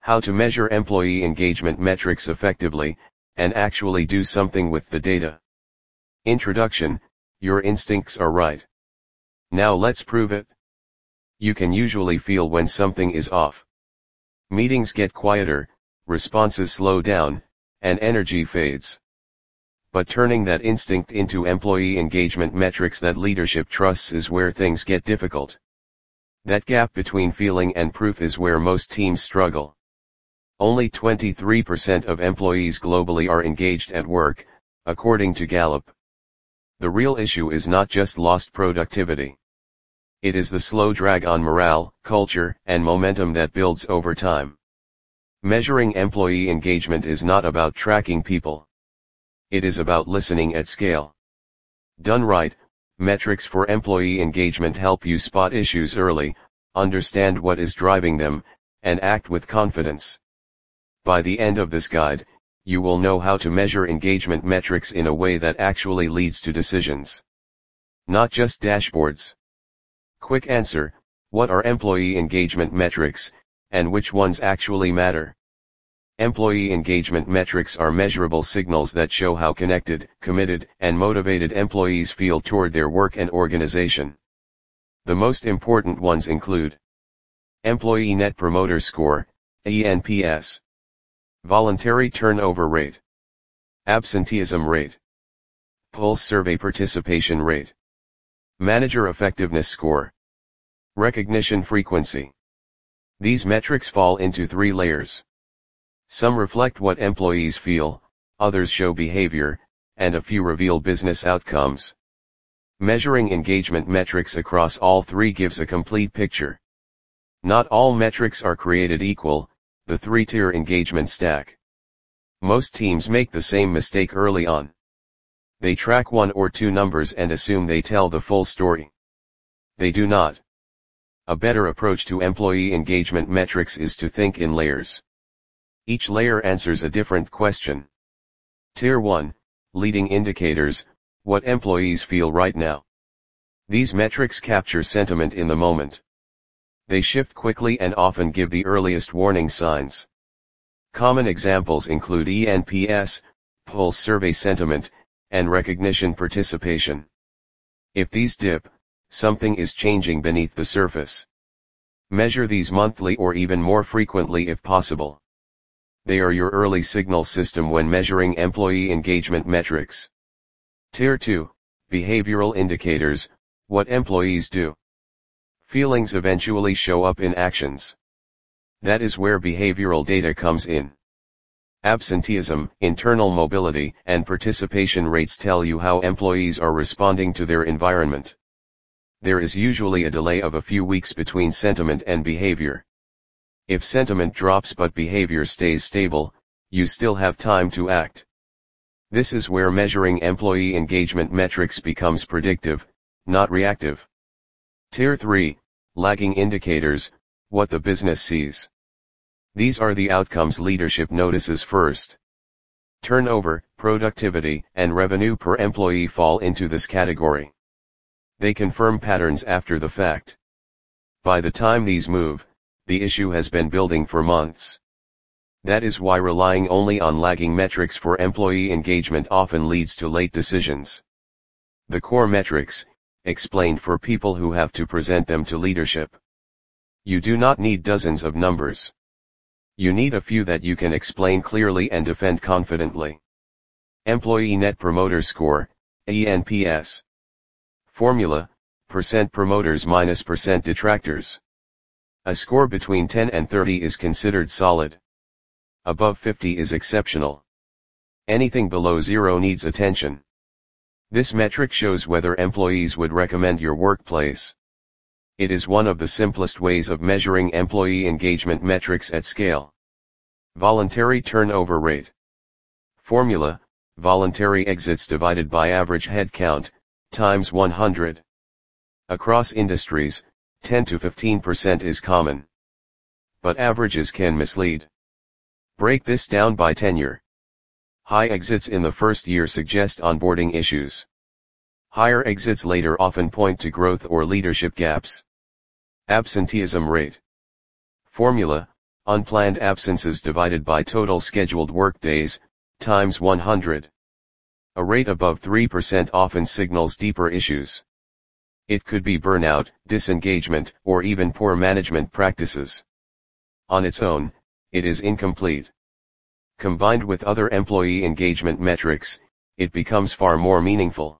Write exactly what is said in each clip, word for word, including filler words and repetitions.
How to measure employee engagement metrics effectively, and actually do something with the data. Introduction: your instincts are right. Now let's prove it. You can usually feel when something is off. Meetings get quieter, responses slow down, and energy fades. But turning that instinct into employee engagement metrics that leadership trusts is where things get difficult. That gap between feeling and proof is where most teams struggle. Only twenty-three percent of employees globally are engaged at work, according to Gallup. The real issue is not just lost productivity. It is the slow drag on morale, culture, and momentum that builds over time. Measuring employee engagement is not about tracking people. It is about listening at scale. Done right, metrics for employee engagement help you spot issues early, understand what is driving them, and act with confidence. By the end of this guide, you will know how to measure engagement metrics in a way that actually leads to decisions. Not just dashboards. Quick answer: what are employee engagement metrics, and which ones actually matter? Employee engagement metrics are measurable signals that show how connected, committed, and motivated employees feel toward their work and organization. The most important ones include Employee Net Promoter Score, E N P S, Voluntary Turnover Rate, Absenteeism Rate, Pulse Survey Participation Rate, Manager Effectiveness Score, Recognition Frequency. These metrics fall into three layers. Some reflect what employees feel, others show behavior, and a few reveal business outcomes. Measuring engagement metrics across all three gives a complete picture. Not all metrics are created equal, the three-tier engagement stack. Most teams make the same mistake early on. They track one or two numbers and assume they tell the full story. They do not. A better approach to employee engagement metrics is to think in layers. Each layer answers a different question. Tier one, Leading Indicators, what employees feel right now. These metrics capture sentiment in the moment. They shift quickly and often give the earliest warning signs. Common examples include E N P S, Pulse Survey Sentiment, and Recognition Participation. If these dip, something is changing beneath the surface. Measure these monthly or even more frequently if possible. They are your early signal system when measuring employee engagement metrics. Tier two, Behavioral Indicators, what employees do. Feelings eventually show up in actions. That is where behavioral data comes in. Absenteeism, internal mobility, and participation rates tell you how employees are responding to their environment. There is usually a delay of a few weeks between sentiment and behavior. If sentiment drops but behavior stays stable, you still have time to act. This is where measuring employee engagement metrics becomes predictive, not reactive. Tier three, Lagging Indicators, what the business sees. These are the outcomes leadership notices first. Turnover, productivity, and revenue per employee fall into this category. They confirm patterns after the fact. By the time these move, the issue has been building for months. That is why relying only on lagging metrics for employee engagement often leads to late decisions. The core metrics, explained for people who have to present them to leadership. You do not need dozens of numbers. You need a few that you can explain clearly and defend confidently. Employee Net Promoter Score, E N P S. Formula, percent promoters minus percent detractors. A score between ten and thirty is considered solid. Above fifty is exceptional. Anything below zero needs attention. This metric shows whether employees would recommend your workplace. It is one of the simplest ways of measuring employee engagement metrics at scale. Voluntary Turnover Rate. Formula, voluntary exits divided by average headcount, times one hundred. Across industries, ten to fifteen percent is common. But averages can mislead. Break this down by tenure. High exits in the first year suggest onboarding issues. Higher exits later often point to growth or leadership gaps. Absenteeism rate. Formula, Unplanned absences divided by total scheduled workdays, times one hundred. A rate above three percent often signals deeper issues. It could be burnout, disengagement, or even poor management practices. On its own, it is incomplete. Combined with other employee engagement metrics, it becomes far more meaningful.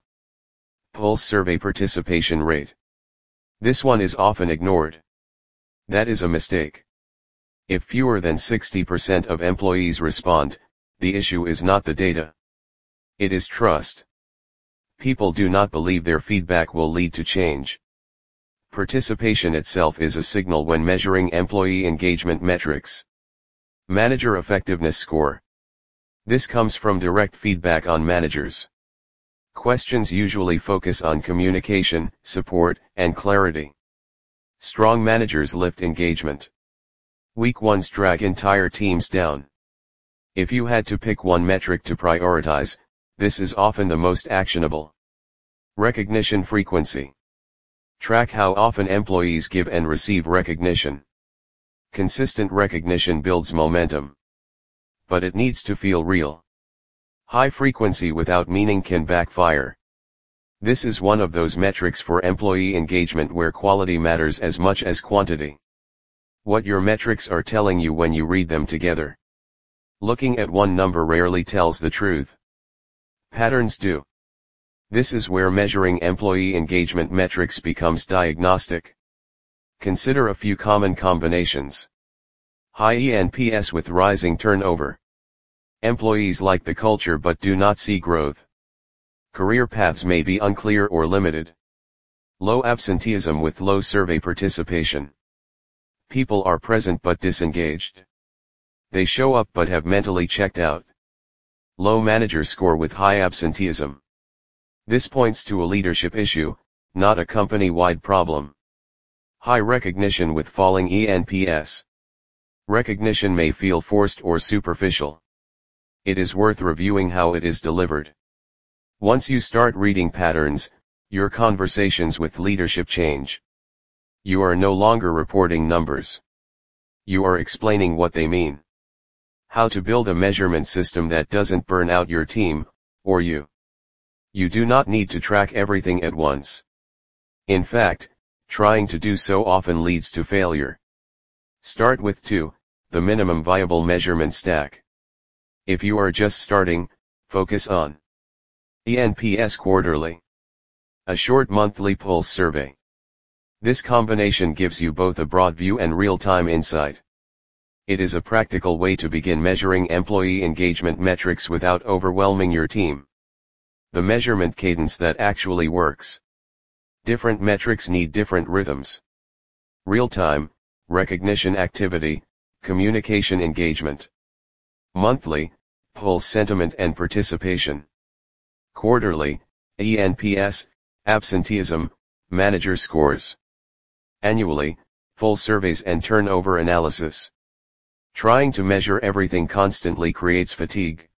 Pulse survey participation rate. This one is often ignored. That is a mistake. If fewer than sixty percent of employees respond, the issue is not the data. It is trust. People do not believe their feedback will lead to change. Participation itself is a signal when measuring employee engagement metrics. Manager effectiveness score. This comes from direct feedback on managers. Questions usually focus on communication, support, and clarity. Strong managers lift engagement. Weak ones drag entire teams down. If you had to pick one metric to prioritize, this is often the most actionable. Recognition frequency. Track how often employees give and receive recognition. Consistent recognition builds momentum. But it needs to feel real. High frequency without meaning can backfire. This is one of those metrics for employee engagement where quality matters as much as quantity. What your metrics are telling you when you read them together. Looking at one number rarely tells the truth. Patterns do. This is where measuring employee engagement metrics becomes diagnostic. Consider a few common combinations. High E N P S with rising turnover. Employees like the culture but do not see growth. Career paths may be unclear or limited. Low absenteeism with low survey participation. People are present but disengaged. They show up but have mentally checked out. Low manager score with high absenteeism. This points to a leadership issue, not a company-wide problem. High recognition with falling E N P S. Recognition may feel forced or superficial. It is worth reviewing how it is delivered. Once you start reading patterns, your conversations with leadership change. You are no longer reporting numbers. You are explaining what they mean. How to build a measurement system that doesn't burn out your team, or you. You do not need to track everything at once. In fact, trying to do so often leads to failure. Start with two, the minimum viable measurement stack. If you are just starting, focus on E N P S quarterly. A short monthly pulse survey. This combination gives you both a broad view and real-time insight. It is a practical way to begin measuring employee engagement metrics without overwhelming your team. The measurement cadence that actually works. Different metrics need different rhythms. Real-time, recognition activity, communication engagement. Monthly, pulse sentiment and participation. Quarterly, E N P S, absenteeism, manager scores. Annually, full surveys and turnover analysis. Trying to measure everything constantly creates fatigue.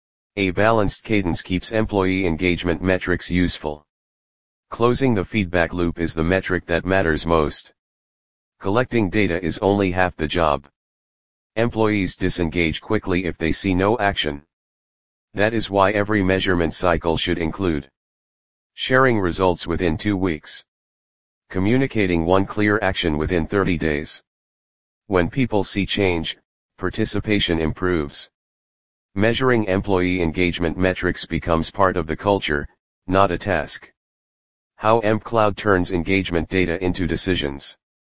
A balanced cadence keeps employee engagement metrics useful. Closing the feedback loop is the metric that matters most. Collecting data is only half the job. Employees disengage quickly if they see no action. That is why every measurement cycle should include sharing results within two weeks. Communicating one clear action within thirty days. When people see change, participation improves. Measuring employee engagement metrics becomes part of the culture, not a task. How mCloud turns engagement data into decisions.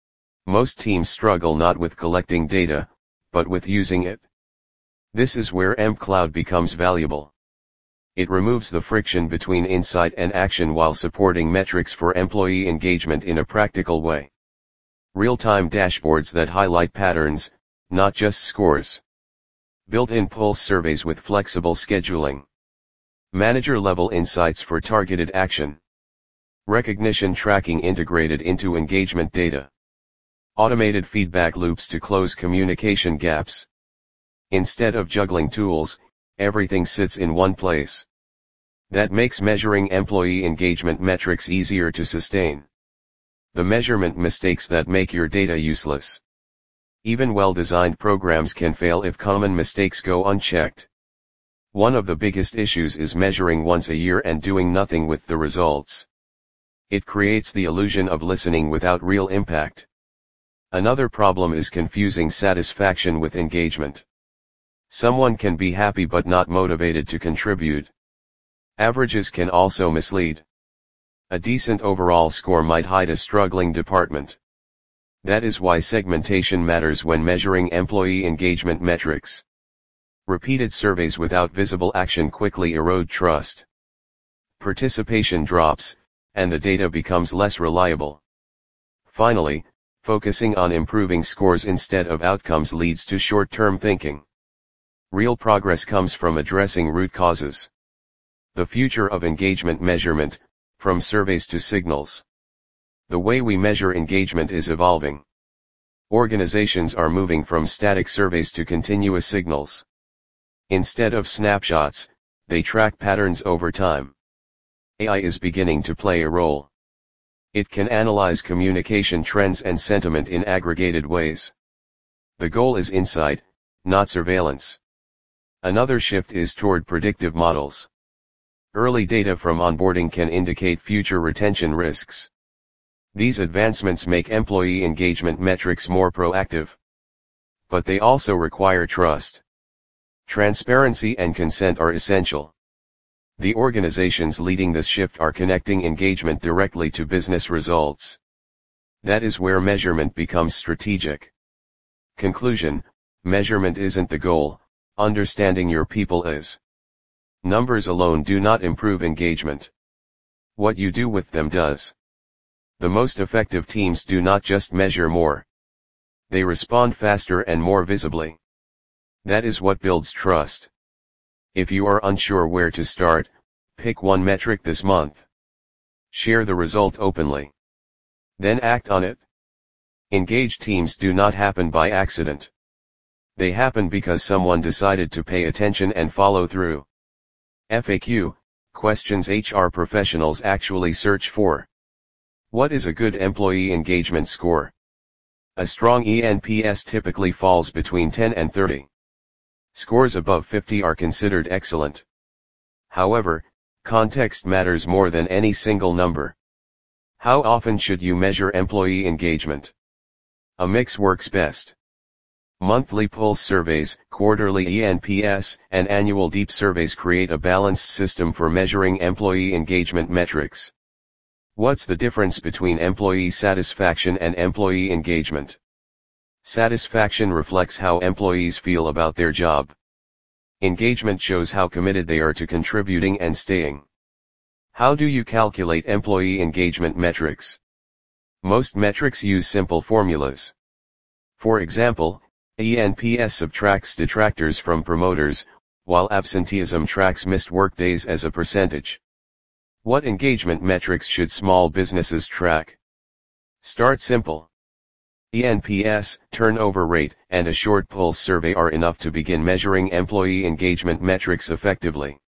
Most teams struggle not with collecting data, but with using it. This is where mCloud becomes valuable. It removes the friction between insight and action while supporting metrics for employee engagement in a practical way. Real-time dashboards that highlight patterns, not just scores. Built-in pulse surveys with flexible scheduling. Manager-level insights for targeted action. Recognition tracking integrated into engagement data. Automated feedback loops to close communication gaps. Instead of juggling tools, everything sits in one place. That makes measuring employee engagement metrics easier to sustain. The measurement mistakes that make your data useless. Even well-designed programs can fail if common mistakes go unchecked. One of the biggest issues is measuring once a year and doing nothing with the results. It creates the illusion of listening without real impact. Another problem is confusing satisfaction with engagement. Someone can be happy but not motivated to contribute. Averages can also mislead. A decent overall score might hide a struggling department. That is why segmentation matters when measuring employee engagement metrics. Repeated surveys without visible action quickly erode trust. Participation drops, and the data becomes less reliable. Finally, focusing on improving scores instead of outcomes leads to short-term thinking. Real progress comes from addressing root causes. The future of engagement measurement, from surveys to signals. The way we measure engagement is evolving. Organizations are moving from static surveys to continuous signals. Instead of snapshots, they track patterns over time. A I is beginning to play a role. It can analyze communication trends and sentiment in aggregated ways. The goal is insight, not surveillance. Another shift is toward predictive models. Early data from onboarding can indicate future retention risks. These advancements make employee engagement metrics more proactive. But they also require trust. Transparency and consent are essential. The organizations leading this shift are connecting engagement directly to business results. That is where measurement becomes strategic. Conclusion: measurement isn't the goal, understanding your people is. Numbers alone do not improve engagement. What you do with them does. The most effective teams do not just measure more. They respond faster and more visibly. That is what builds trust. If you are unsure where to start, pick one metric this month. Share the result openly. Then act on it. Engaged teams do not happen by accident. They happen because someone decided to pay attention and follow through. F A Q, questions H R professionals actually search for. What is a good employee engagement score? A strong E N P S typically falls between ten and thirty. Scores above fifty are considered excellent. However, context matters more than any single number. How often should you measure employee engagement? A mix works best. Monthly pulse surveys, quarterly E N P S, and annual deep surveys create a balanced system for measuring employee engagement metrics. What's the difference between employee satisfaction and employee engagement? Satisfaction reflects how employees feel about their job. Engagement shows how committed they are to contributing and staying. How do you calculate employee engagement metrics? Most metrics use simple formulas. For example, E N P S subtracts detractors from promoters, while absenteeism tracks missed workdays as a percentage. What engagement metrics should small businesses track? Start simple. E N P S, turnover rate, and a short pulse survey are enough to begin measuring employee engagement metrics effectively.